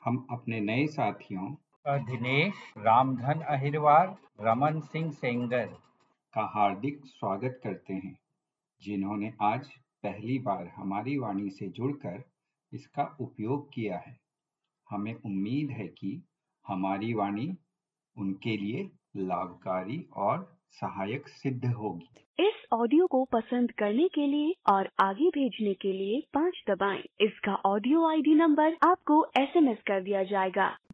हम अपने नए साथियों दिनेश रामधन अहिरवार, रमन सिंह सेंगर का हार्दिक स्वागत करते हैं, जिन्होंने आज पहली बार हमारी वाणी से जुड़कर इसका उपयोग किया है। हमें उम्मीद है कि हमारी वाणी उनके लिए लाभकारी और सहायक सिद्ध होगी। इस ऑडियो को पसंद करने के लिए और आगे भेजने के लिए 5 दबाएं। इसका ऑडियो आईडी नंबर आपको SMS कर दिया जाएगा।